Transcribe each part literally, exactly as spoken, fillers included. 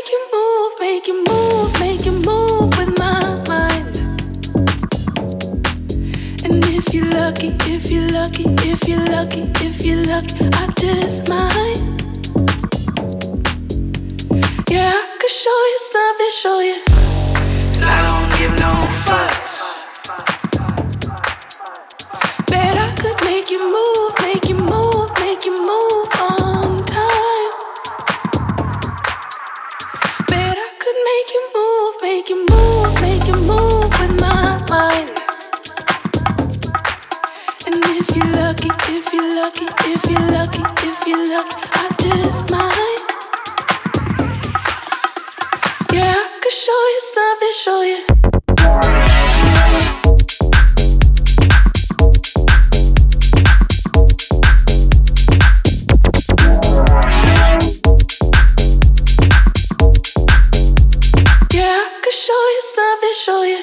make you move, make you move, make you move with my mind. And if you're lucky, if you're lucky, if you're lucky, if you're lucky, I just might. Yeah, I could show you something, show you. I don't give no fucks. Bet I could make you move, make you move, make you move on time. Bet I could make you move, make you move, make you move with my mind. And if you're lucky, if you're lucky, if you're lucky, if you're lucky, I just might. Yeah, I could show you something, show you. Show you.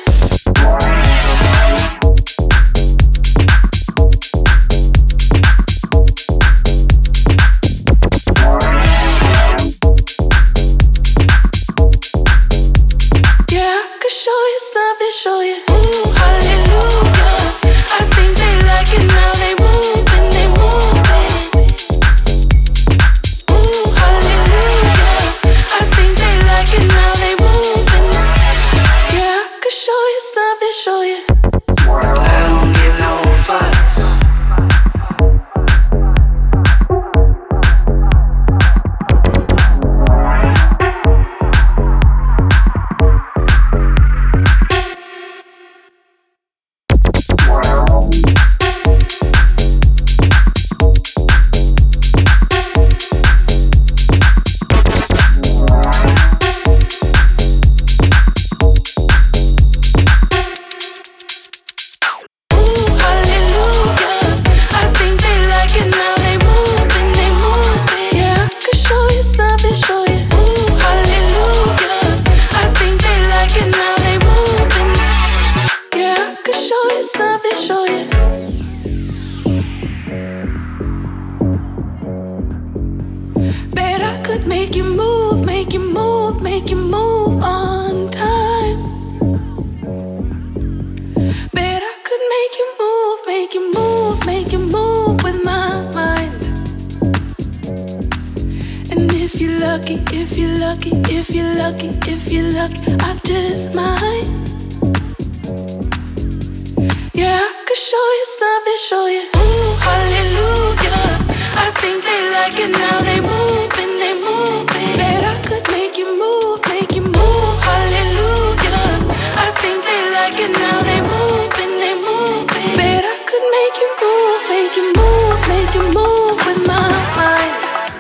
Yeah, I could show you something, show you. Ooh, hallelujah. I think they like it now, they move and they move it. Ooh, hallelujah. I think they like it now, they move it. Yeah, I could show you something, show you. I don't give no fucks. Bet I could make you move, make you move, make you move on time. Bet I could make you move, make you move, make you move with my mind. And if you're lucky, if you're lucky, if you're lucky, if you're lucky, I just might. Yeah, I could show you something, show you. Ooh, hallelujah. I think they like it now, they move and they move it. Bet I could make you move, make you move, hallelujah. I think they like it now, they move and they move it. Bet I could make you move, make you move, make you move with my mind.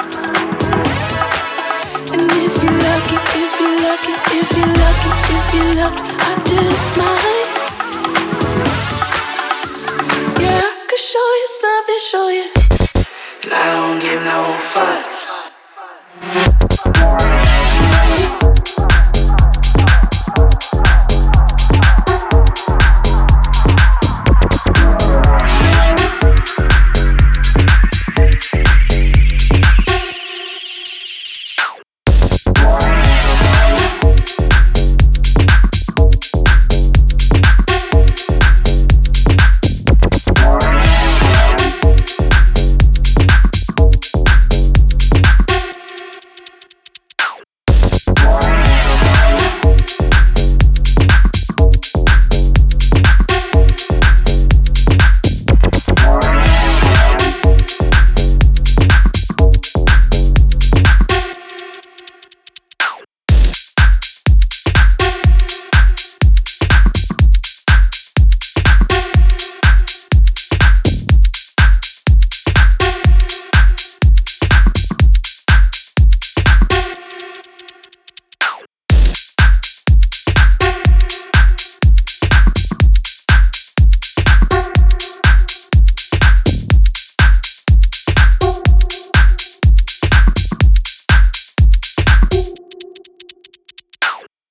And if you're lucky, if you're lucky, if you're lucky, if you're lucky, I just might. Yeah, I could show you something, show you. I don't give no fuck.